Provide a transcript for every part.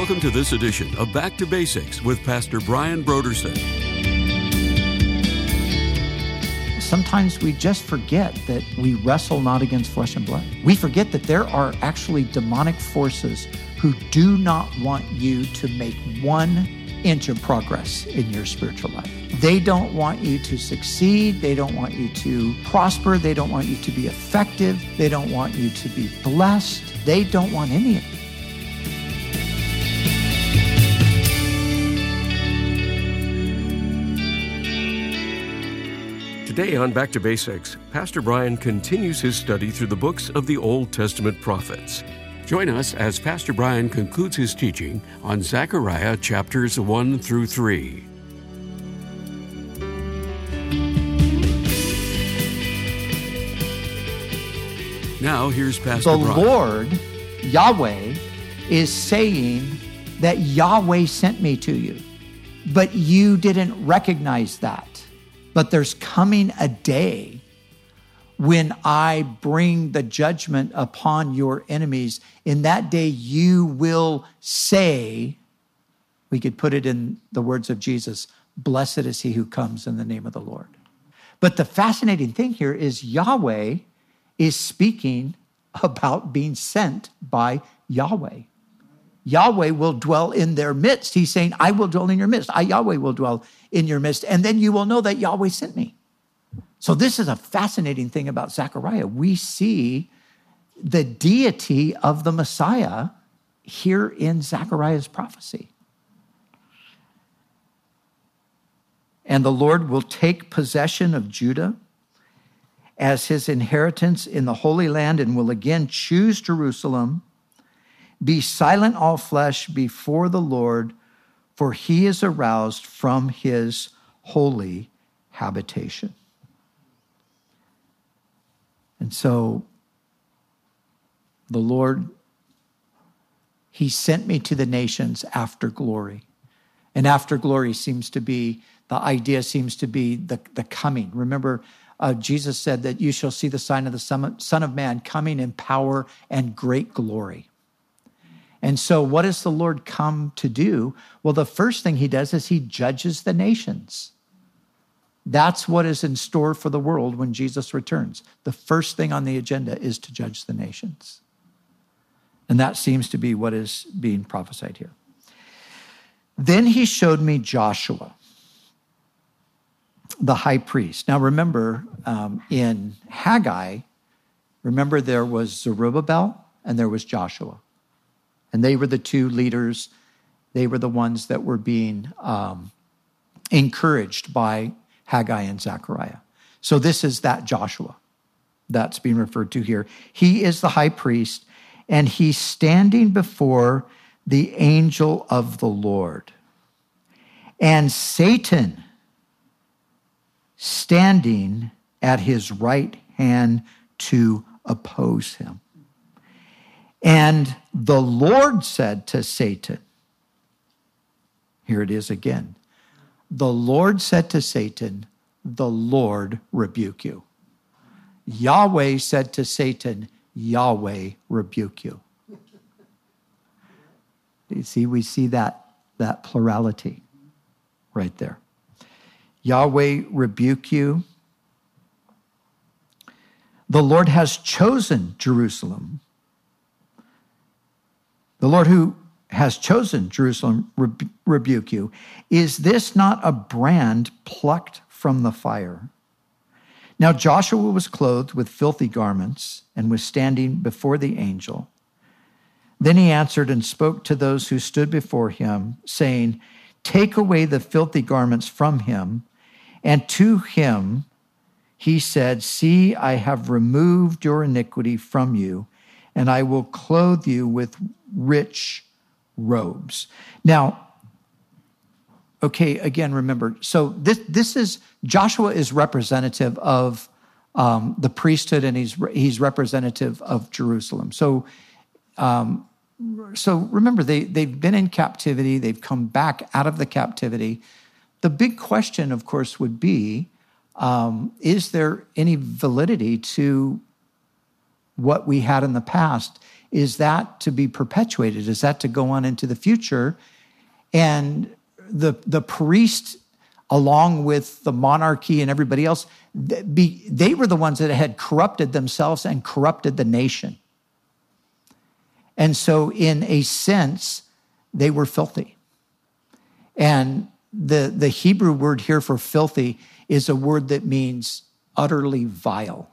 Welcome to this edition of Back to Basics with Pastor Brian Broderson. Sometimes we just forget that we wrestle not against flesh and blood. We forget that there are actually demonic forces who do not want you to make 1 inch of progress in your spiritual life. They don't want you to succeed. They don't want you to prosper. They don't want you to be effective. They don't want you to be blessed. They don't want any of it. Today on Back to Basics, Pastor Brian continues his study through the books of the Old Testament prophets. Join us as Pastor Brian concludes his teaching on Zechariah chapters 1 through 3. Now, here's Pastor Brian. The Lord, Yahweh, is saying that Yahweh sent me to you, but you didn't recognize that. But there's coming a day when I bring the judgment upon your enemies. In that day, you will say, we could put it in the words of Jesus, blessed is he who comes in the name of the Lord. But the fascinating thing here is Yahweh is speaking about being sent by Yahweh. Yahweh will dwell in their midst. He's saying, I will dwell in your midst. Yahweh will dwell in your midst. And then you will know that Yahweh sent me. So this is a fascinating thing about Zechariah. We see the deity of the Messiah here in Zechariah's prophecy. And the Lord will take possession of Judah as his inheritance in the Holy Land and will again choose Jerusalem. Be silent, all flesh, before the Lord, for he is aroused from his holy habitation. And so the Lord, he sent me to the nations after glory. And after glory seems to be, the idea seems to be the coming. Remember, Jesus said that you shall see the sign of the Son of Man coming in power and great glory. And so what does the Lord come to do? Well, the first thing he does is he judges the nations. That's what is in store for the world when Jesus returns. The first thing on the agenda is to judge the nations. And that seems to be what is being prophesied here. Then he showed me Joshua, the high priest. Now remember, in Haggai, remember there was Zerubbabel and there was Joshua. And they were the two leaders. They were the ones that were being encouraged by Haggai and Zechariah. So this is that Joshua that's being referred to here. He is the high priest, and he's standing before the angel of the Lord. And Satan standing at his right hand to oppose him. And the Lord said to Satan, here it is again. The Lord said to Satan, the Lord rebuke you. Yahweh said to Satan, Yahweh rebuke you. You see, we see that plurality right there. Yahweh rebuke you. The Lord has chosen Jerusalem. The Lord who has chosen Jerusalem rebuke you. Is this not a brand plucked from the fire? Now Joshua was clothed with filthy garments and was standing before the angel. Then he answered and spoke to those who stood before him, saying, take away the filthy garments from him. And to him he said, see, I have removed your iniquity from you, and I will clothe you with rich robes. Now, okay, again, remember, so this is, Joshua is representative of the priesthood, and he's representative of Jerusalem. So remember, they've been in captivity. They've come back out of the captivity. The big question, of course, would be, is there any validity to what we had in the past is that to be perpetuated? Is that to go on into the future? And the priest, along with the monarchy and everybody else, they were the ones that had corrupted themselves and corrupted the nation. And so in a sense, they were filthy. And the Hebrew word here for filthy is a word that means utterly vile.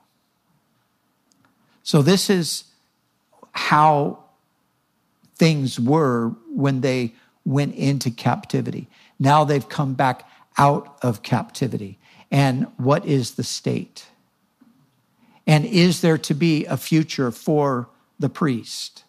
So this is how things were when they went into captivity. Now they've come back out of captivity. And what is the state? And is there to be a future for the priest?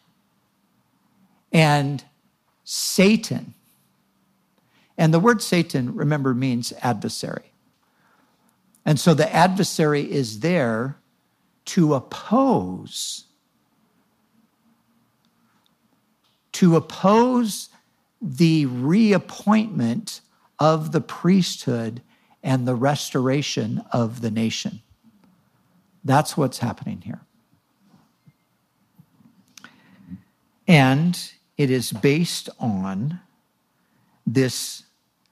And Satan, and the word Satan, remember, means adversary. And so the adversary is there to oppose the reappointment of the priesthood and the restoration of the nation. That's what's happening here. And it is based on this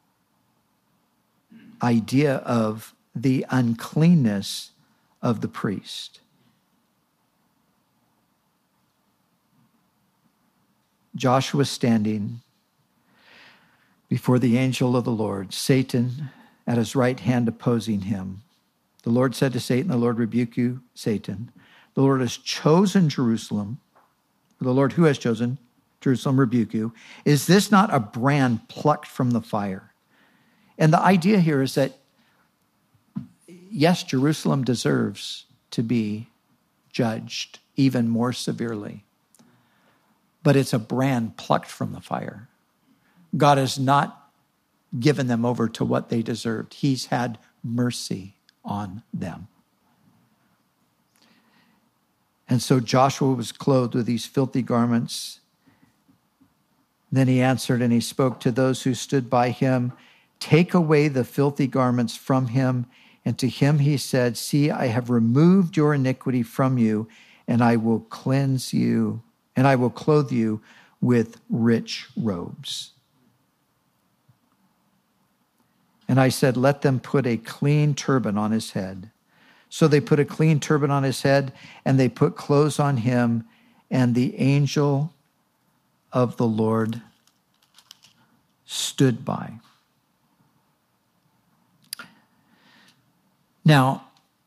idea of the uncleanness of the priest. Joshua standing before the angel of the Lord, Satan at his right hand opposing him. The Lord said to Satan, the Lord rebuke you, Satan. The Lord has chosen Jerusalem. The Lord who has chosen Jerusalem rebuke you. Is this not a brand plucked from the fire? And the idea here is that, yes, Jerusalem deserves to be judged even more severely, but it's a brand plucked from the fire. God has not given them over to what they deserved. He's had mercy on them. And so Joshua was clothed with these filthy garments. Then he answered and he spoke to those who stood by him, take away the filthy garments from him. And to him he said, see, I have removed your iniquity from you, and I will cleanse you, and I will clothe you with rich robes. And I said, let them put a clean turban on his head. So they put a clean turban on his head, and they put clothes on him, and the angel of the Lord stood by. Now,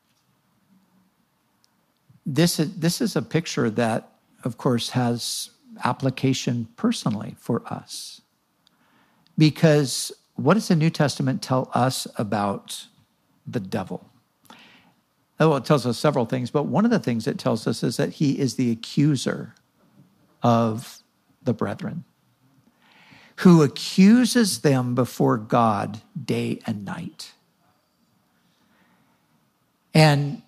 this is a picture that, of course, has application personally for us. Because what does the New Testament tell us about the devil? Well, it tells us several things, but one of the things it tells us is that he is the accuser of the brethren, who accuses them before God day and night. And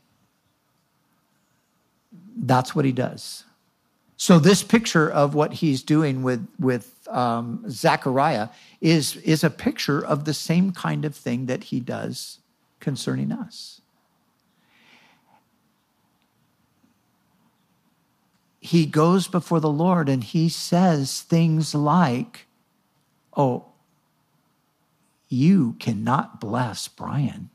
that's what he does. So this picture of what he's doing with Zechariah is a picture of the same kind of thing that he does concerning us. He goes before the Lord and he says things like, oh, you cannot bless Brian.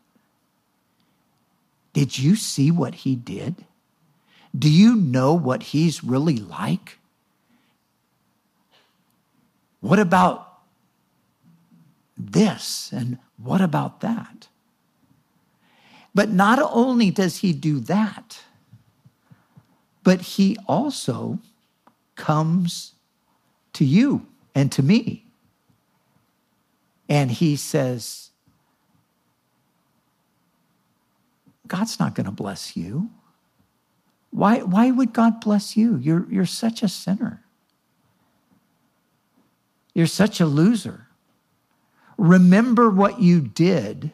Did you see what he did? Do you know what he's really like? What about this? And what about that? But not only does he do that, but he also comes to you and to me. And he says, God's not going to bless you. Why would God bless you? You're such a sinner. You're such a loser. Remember what you did,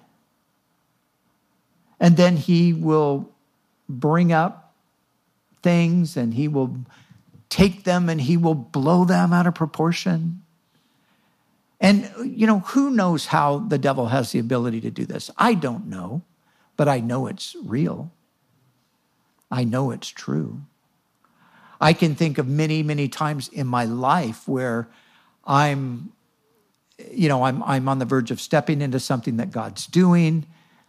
and then he will bring up things and he will take them and he will blow them out of proportion. And, who knows how the devil has the ability to do this? I don't know, but I know it's real. I know it's true. I can think of many, many times in my life where I'm on the verge of stepping into something that God's doing.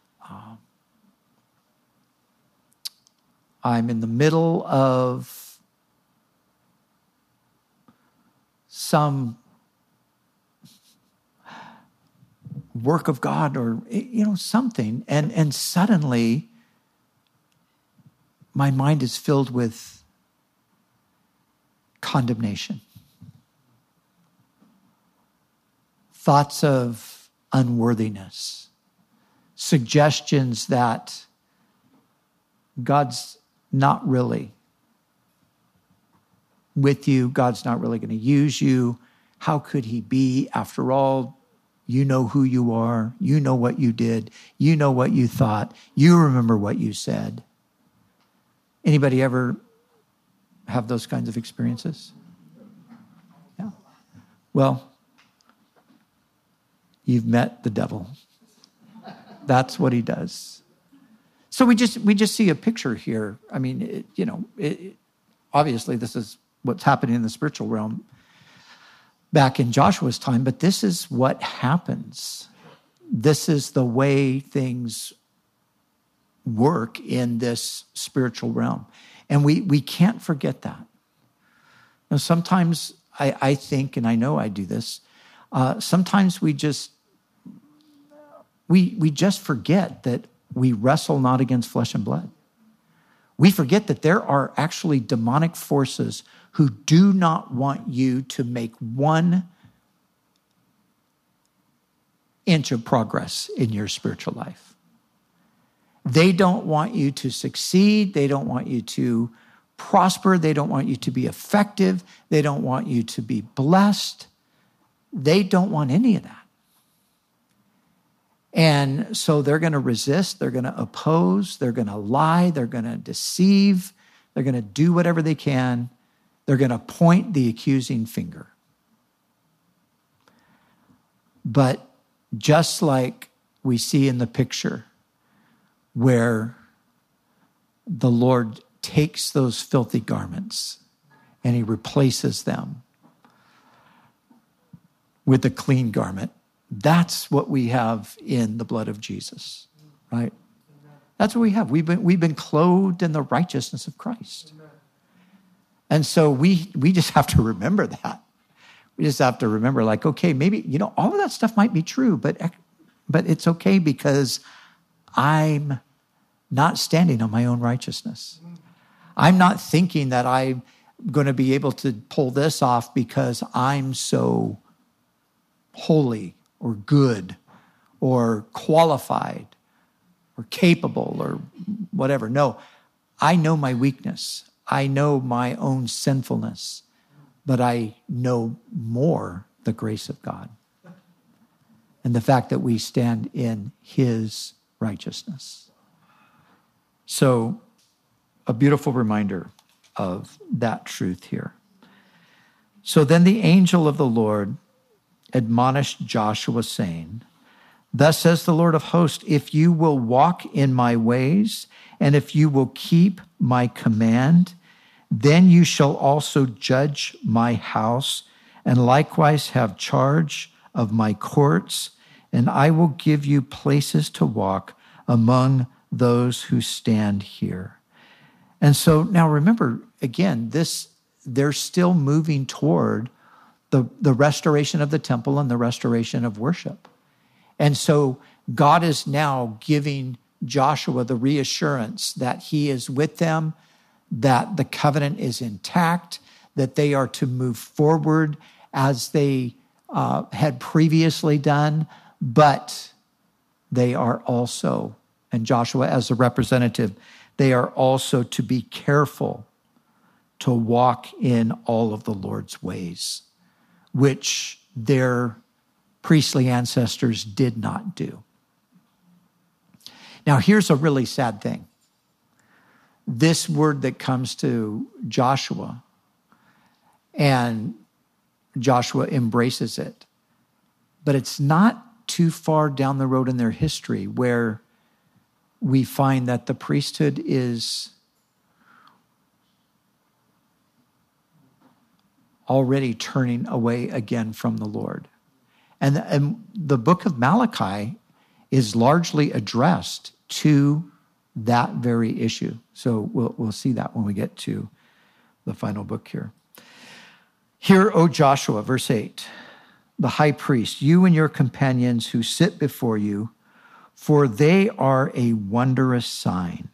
I'm in the middle of some work of God or, something. And suddenly my mind is filled with condemnation. Thoughts of unworthiness. Suggestions that God's not really with you. God's not really going to use you. How could he be? After all, you know who you are. You know what you did. You know what you thought. You remember what you said. Anybody ever have those kinds of experiences? Yeah. Well, you've met the devil. That's what he does. So we just see a picture here. I mean, obviously this is what's happening in the spiritual realm back in Joshua's time, but this is what happens. This is the way things work in this spiritual realm. And we can't forget that. Now, sometimes I think, and I know I do this, sometimes we just forget that we wrestle not against flesh and blood. We forget that there are actually demonic forces who do not want you to make 1 inch of progress in your spiritual life. They don't want you to succeed. They don't want you to prosper. They don't want you to be effective. They don't want you to be blessed. They don't want any of that. And so they're going to resist, they're going to oppose, they're going to lie, they're going to deceive, they're going to do whatever they can. They're going to point the accusing finger. But just like we see in the picture where the Lord takes those filthy garments and he replaces them with a clean garment, that's what we have in the blood of Jesus, right? That's what we have. We've been clothed in the righteousness of Christ. And so we just have to remember that. We just have to remember, like, okay, maybe, all of that stuff might be true, but it's okay because I'm not standing on my own righteousness. I'm not thinking that I'm going to be able to pull this off because I'm so holy or good or qualified or capable or whatever. No, I know my weakness. I know my own sinfulness, but I know more the grace of God and the fact that we stand in his righteousness. So, a beautiful reminder of that truth here. So then the angel of the Lord admonished Joshua, saying, "Thus says the Lord of hosts, if you will walk in my ways, and if you will keep my command, then you shall also judge my house, and likewise have charge of my courts, and I will give you places to walk among those who stand here." And so now remember, again, they're still moving toward the restoration of the temple and the restoration of worship. And so God is now giving Joshua the reassurance that he is with them, that the covenant is intact, that they are to move forward as they had previously done, but they are also, and Joshua as a representative, they are also to be careful to walk in all of the Lord's ways, which their priestly ancestors did not do. Now, here's a really sad thing. This word that comes to Joshua, and Joshua embraces it, but it's not too far down the road in their history where we find that the priesthood is already turning away again from the Lord. And the book of Malachi is largely addressed to that very issue. So we'll see that when we get to the final book here. Hear, O Joshua, verse 8, the high priest, you and your companions who sit before you, for they are a wondrous sign.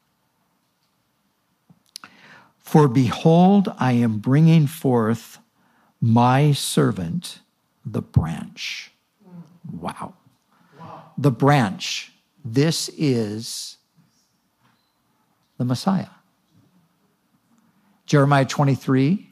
For behold, I am bringing forth my servant, the branch. Wow. The branch. This is the Messiah. Jeremiah 23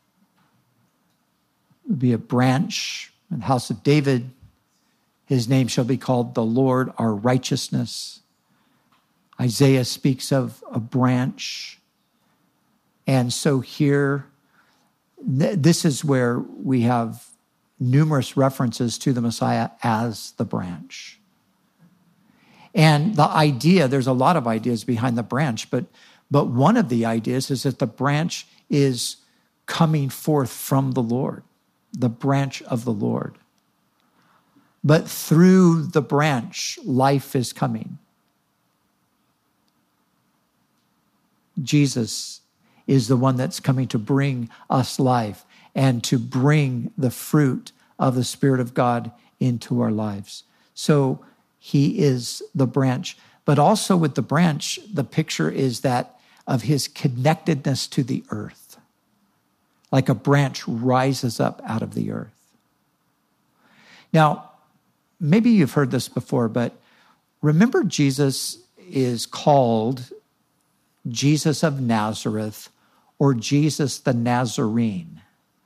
would be a branch in the house of David. His name shall be called the Lord our righteousness. Isaiah speaks of a branch. And so here, this is where we have numerous references to the Messiah as the branch. And the idea, there's a lot of ideas behind the branch, but one of the ideas is that the branch is coming forth from the Lord, the branch of the Lord. But through the branch, life is coming. Jesus is the one that's coming to bring us life and to bring the fruit of the Spirit of God into our lives. So he is the branch. But also with the branch, the picture is that of his connectedness to the earth. Like a branch rises up out of the earth. Now, maybe you've heard this before, but remember Jesus is called Jesus of Nazareth or Jesus the Nazarene.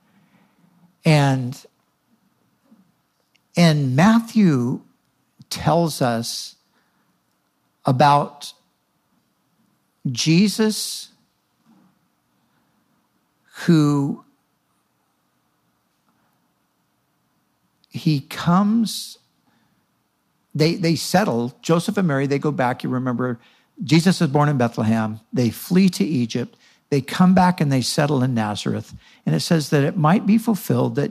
And Matthew tells us about Jesus who he comes, they settle, Joseph and Mary, they go back, you remember, Jesus is born in Bethlehem, they flee to Egypt, they come back and they settle in Nazareth, and it says that it might be fulfilled that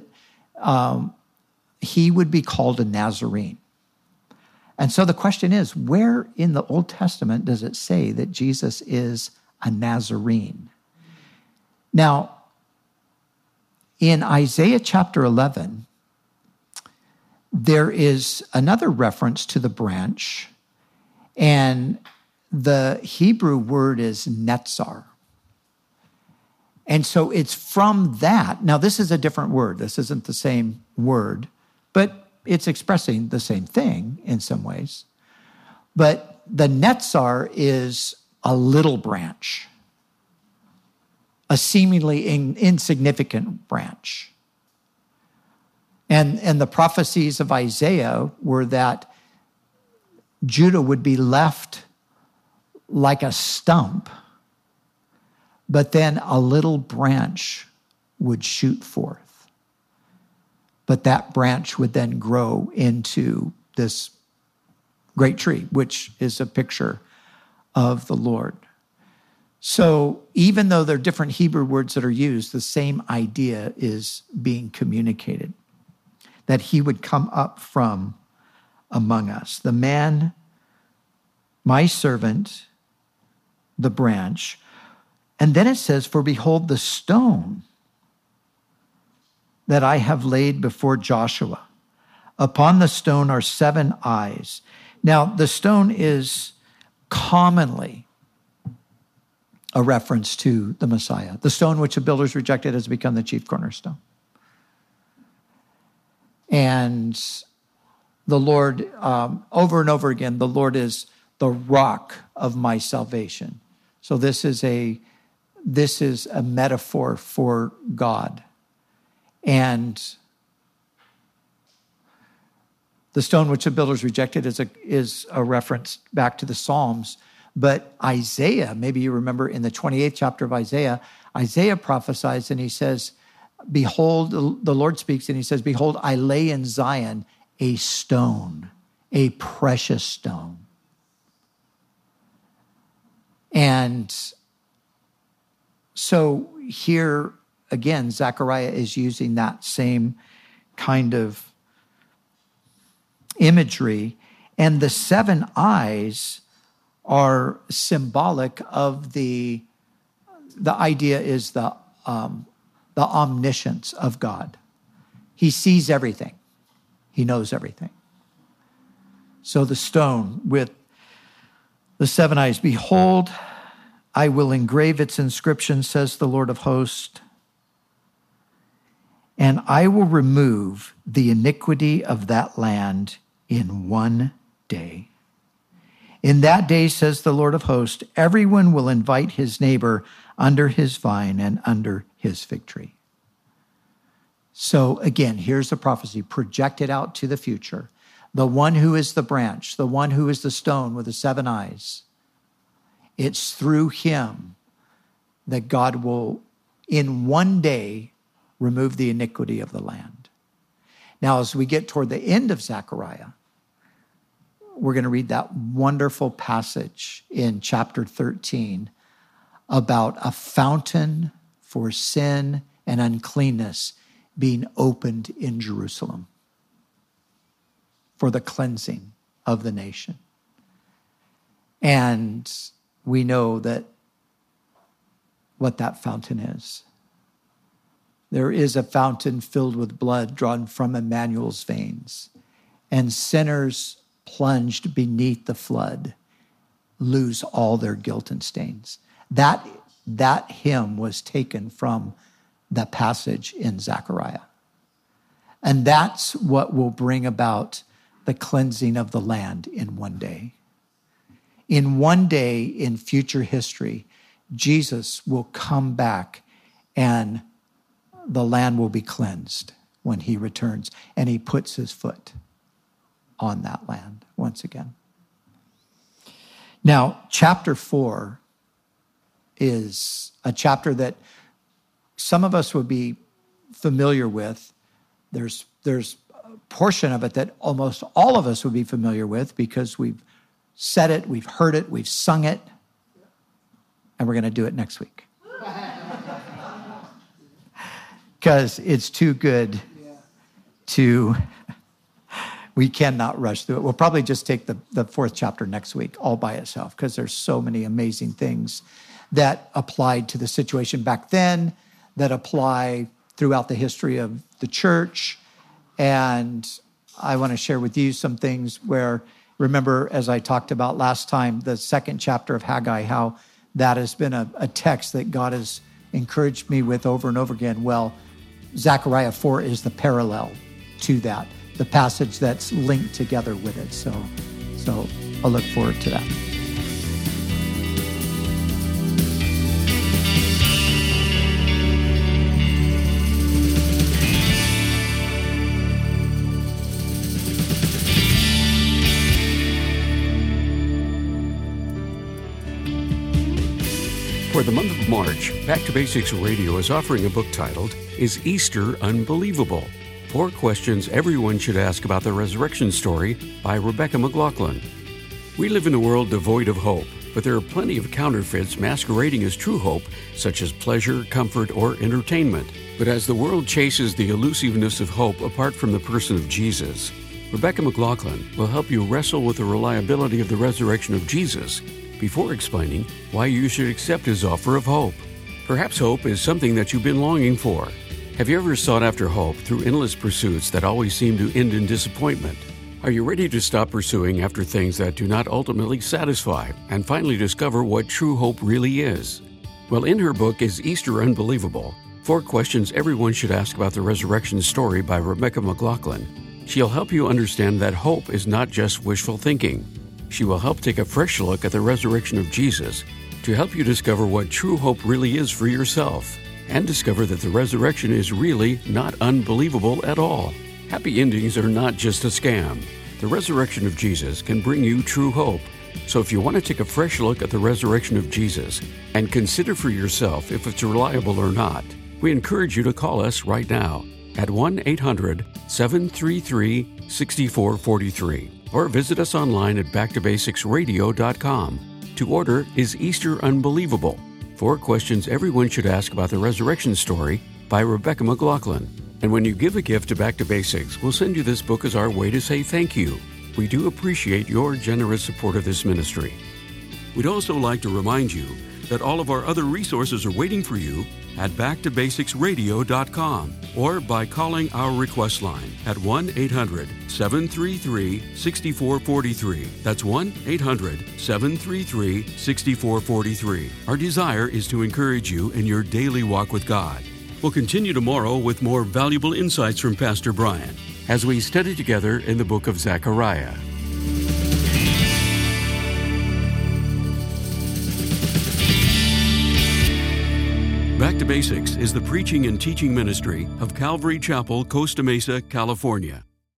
he would be called a Nazarene. And so the question is, where in the Old Testament does it say that Jesus is a Nazarene? Now, in Isaiah chapter 11, there is another reference to the branch, and the Hebrew word is netzar. And so it's from that. Now, this is a different word. This isn't the same word, but it's expressing the same thing in some ways. But the netzar is a little branch, a seemingly insignificant branch. And the prophecies of Isaiah were that Judah would be left like a stump, but then a little branch would shoot forth. But that branch would then grow into this great tree, which is a picture of the Lord. So even though there are different Hebrew words that are used, the same idea is being communicated, that he would come up from among us. The man, my servant, the branch. And then it says, for behold, the stone that I have laid before Joshua. Upon the stone are 7 eyes. Now, the stone is commonly a reference to the Messiah. The stone which the builders rejected has become the chief cornerstone. And the Lord, over and over again, the Lord is the rock of my salvation. So this is a metaphor for God. And the stone which the builders rejected is a reference back to the Psalms. But Isaiah, maybe you remember in the 28th chapter of Isaiah, Isaiah prophesies and he says, behold, the Lord speaks and he says, behold, I lay in Zion a stone, a precious stone. And so here again, Zechariah is using that same kind of imagery. And the 7 eyes are symbolic of the idea is the omniscience of God. He sees everything. He knows everything. So the stone with the 7 eyes, behold, I will engrave its inscription, says the Lord of hosts, and I will remove the iniquity of that land in one day. In that day, says the Lord of hosts, everyone will invite his neighbor under his vine and under his fig tree. So again, here's the prophecy projected out to the future. The one who is the branch, the one who is the stone with the 7 eyes. It's through him that God will, in one day, remove the iniquity of the land. Now, as we get toward the end of Zechariah, we're going to read that wonderful passage in chapter 13 about a fountain for sin and uncleanness being opened in Jerusalem for the cleansing of the nation. And we know that what that fountain is. There is a fountain filled with blood drawn from Emmanuel's veins, and sinners plunged beneath the flood lose all their guilt and stains. That hymn was taken from the passage in Zechariah. And that's what will bring about the cleansing of the land in one day. In one day in future history, Jesus will come back and the land will be cleansed when he returns and he puts his foot on that land once again. Now, chapter 4 is a chapter that some of us would be familiar with. There's a portion of it that almost all of us would be familiar with because we've said it, we've heard it, we've sung it, and we're going to do it next week. Because it's too good we cannot rush through it. We'll probably just take the 4th chapter next week all by itself because there's so many amazing things that applied to the situation back then, that apply throughout the history of the church. And I want to share with you some things where, remember, as I talked about last time, the 2nd chapter of Haggai, how that has been a text that God has encouraged me with over and over again. Well, Zechariah 4 is the parallel to that, the passage that's linked together with it. So I'll look forward to that. For the month of March, Back to Basics Radio is offering a book titled, Is Easter Unbelievable? 4 questions everyone should ask about the resurrection story by Rebecca McLaughlin. We live in a world devoid of hope, but there are plenty of counterfeits masquerading as true hope, such as pleasure, comfort, or entertainment. But as the world chases the elusiveness of hope apart from the person of Jesus, Rebecca McLaughlin will help you wrestle with the reliability of the resurrection of Jesus before explaining why you should accept his offer of hope. Perhaps hope is something that you've been longing for. Have you ever sought after hope through endless pursuits that always seem to end in disappointment? Are you ready to stop pursuing after things that do not ultimately satisfy and finally discover what true hope really is? Well, in her book, Is Easter Unbelievable? 4 questions everyone should ask about the resurrection story by Rebecca McLaughlin, she'll help you understand that hope is not just wishful thinking. She will help take a fresh look at the resurrection of Jesus to help you discover what true hope really is for yourself and discover that the resurrection is really not unbelievable at all. Happy endings are not just a scam. The resurrection of Jesus can bring you true hope. So if you want to take a fresh look at the resurrection of Jesus and consider for yourself if it's reliable or not, we encourage you to call us right now at 1-800-733-6443 or visit us online at backtobasicsradio.com to order Is Easter Unbelievable? 4 questions everyone should ask about the resurrection story by Rebecca McLaughlin. And when you give a gift to Back to Basics, we'll send you this book as our way to say thank you. We do appreciate your generous support of this ministry. We'd also like to remind you that all of our other resources are waiting for you at backtobasicsradio.com or by calling our request line at 1-800-733-6443. That's 1-800-733-6443. Our desire is to encourage you in your daily walk with God. We'll continue tomorrow with more valuable insights from Pastor Brian as we study together in the book of Zechariah. Back to Basics is the preaching and teaching ministry of Calvary Chapel, Costa Mesa, California.